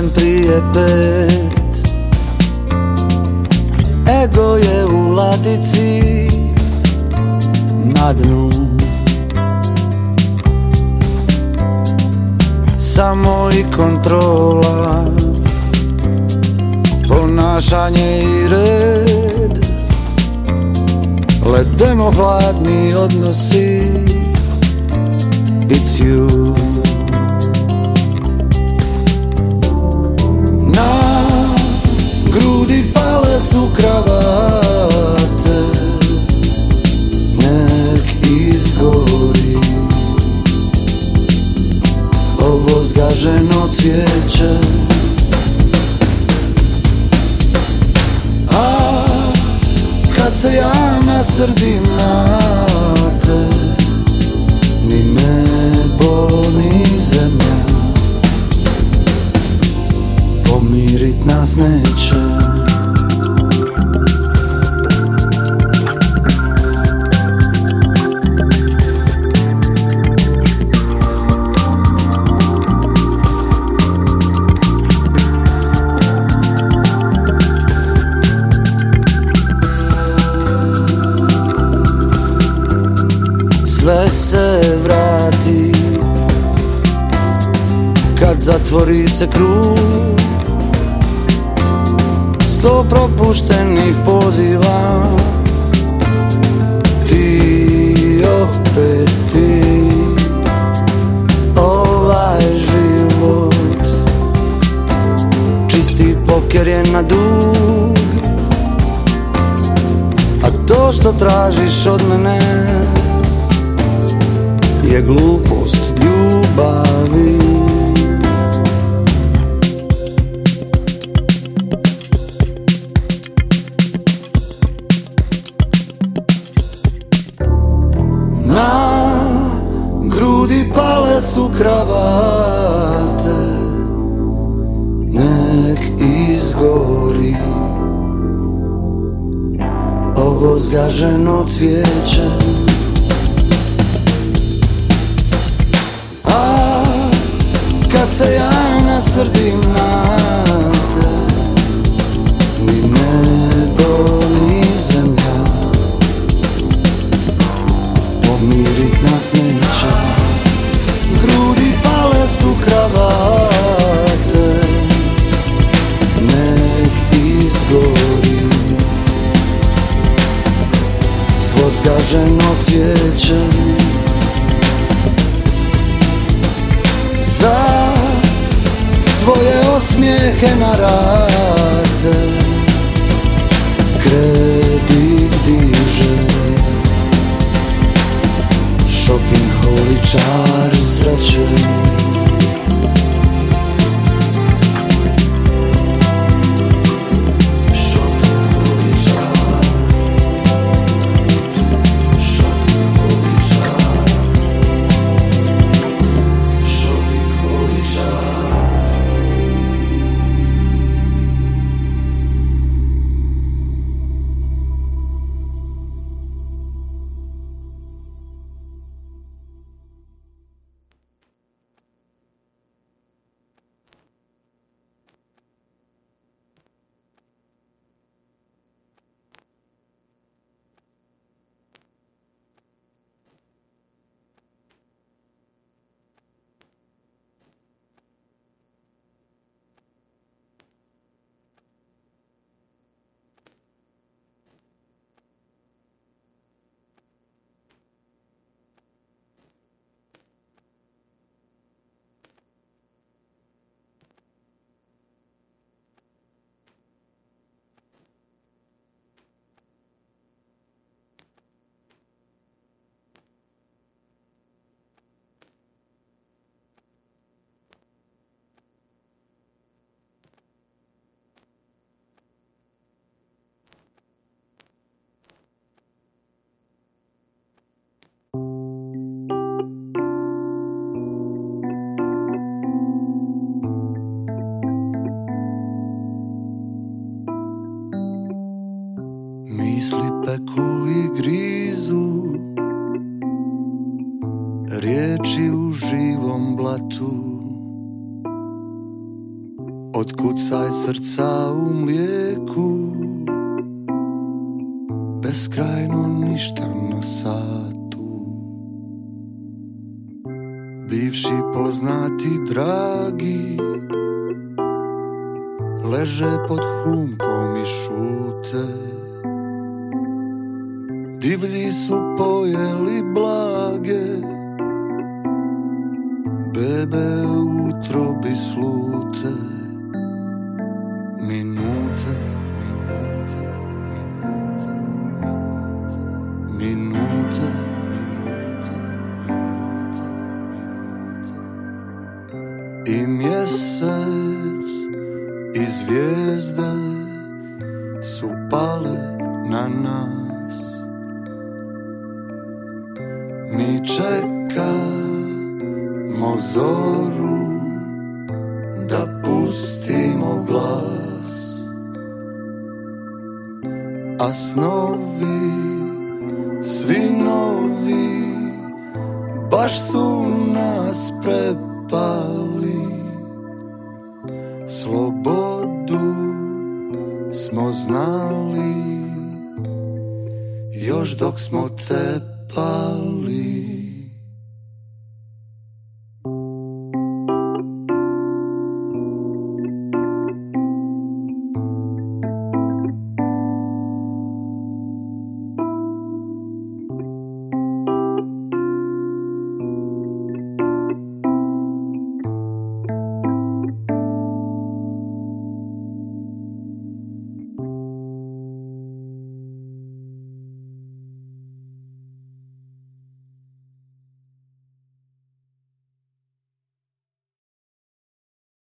prije 5. Ego je u ladici na dnu. Samo i kontrola, ponašanje i red, ledeno hladni odnosi. It's you. Na grudi pale su kravate, nek izgori ovo zgaženo cvijeće. A kad se ja nasrdim na te, ni nebo ni zemlja pomirit nas neće. Sve se vrati kad zatvori se krug. 100 propuštenih poziva, ti opet ti. Ovaj život čisti poker je na dug, a to što tražiš od mene je glupost ljubavi. Na grudi pale su kravate, nek izgori ovo zgaženo cvijeće. Kad se ja nasrdim na te, ni nebo ni zemlja pomirit nas neće. Grudi pale su kravate, nek izgori svo zgaženo cvijeće. Za tvoje osmijehe na rate kredit diže shopping holičar sreće. Misli peku i grizu, riječi u živom blatu, Otkucaj srca u mlijeku, beskrajno ništa na satu. Bivši poznati dragi leže pod humkom i šute. Divlji su pojeli blage, bebe u utrobi slute. Minute, minute, minute, minute, minute, minute, minute. I mjesec i zvijezde su pale na nas. Mi čekamo zoru da pustimo glas, a snovi, svi novi, baš su nas prepali. Slobodu smo znali još dok smo tepali.